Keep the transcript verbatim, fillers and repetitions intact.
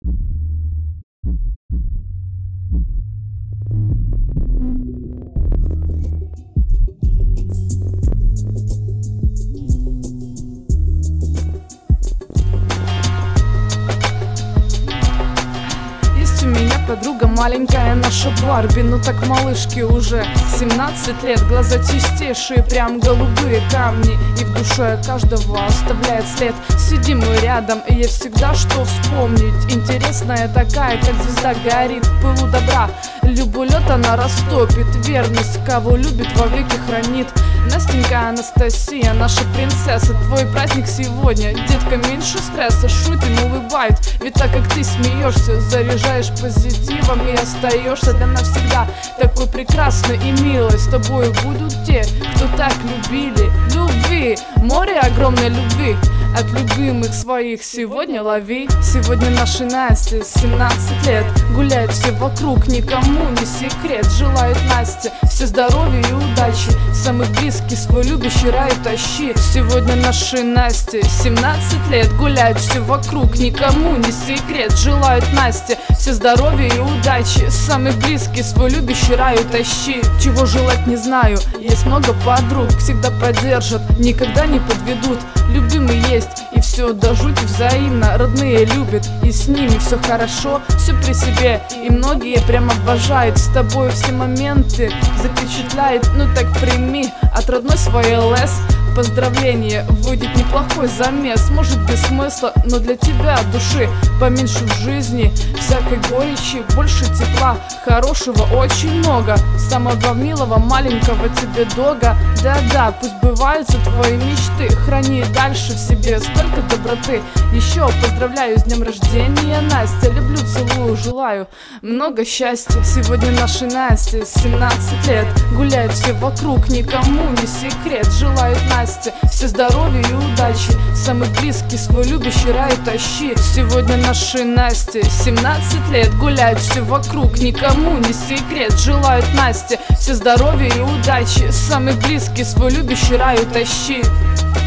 Подруга маленькая, наша Барби, ну так малышке уже семнадцать лет. Глаза чистейшие, прям голубые камни, и в душе каждого оставляет след. Сидим мы рядом, и есть всегда что вспомнить. Интересная такая, как звезда горит в пылу добра. Любой лед она растопит, верность кого любит вовеки хранит. Настенька, Анастасия, наша принцесса, твой праздник сегодня. Детка, меньше стресса, шутим, улыбает. Ведь так как ты смеешься, заряжаешь позитивом и остаешься для навсегда такой прекрасной и милой. С тобой будут те, кто так любили. Любви, море огромной любви от любимых своих сегодня лови. Сегодня нашей Насте семнадцать лет. Гуляют все вокруг, никому не секрет. Желают Насте все здоровья и удачи, самых близких свой любящий рай тащи. Сегодня нашей Насте семнадцать лет. Гуляют все вокруг, никому не секрет. Желают Насте все здоровья и удачи, самых близких свой любящий рай тащи. Чего желать не знаю, есть много подруг, всегда поддержат, никогда не подведут. Любимый есть, и все до жути взаимно. Родные любят, и с ними все хорошо, все при себе, и многие прям обожают. С тобой все моменты запечатляет, ну так прими от родной своей ЛС поздравление. Выйдет неплохой замес, может без смысла, но для тебя от души поменьше в жизни всякой горечи, больше тепла, хорошего очень много, самого милого маленького тебе дога. Да-да, пусть сбываются твои мечты, храни дальше в себе столько доброты. Еще поздравляю с днем рождения, Настя, люблю, целую, желаю много счастья. Сегодня нашей Насте семнадцать лет. Гуляют все вокруг, никому не секрет. Желают Насте все здоровья и удачи, самый близкий свой любящий рай тащи. Сегодня нашей Насте семнадцать лет. Гуляют все вокруг, никому не секрет. Желают Насте все здоровья и удачи, самый близкий свой любящий рай тащи.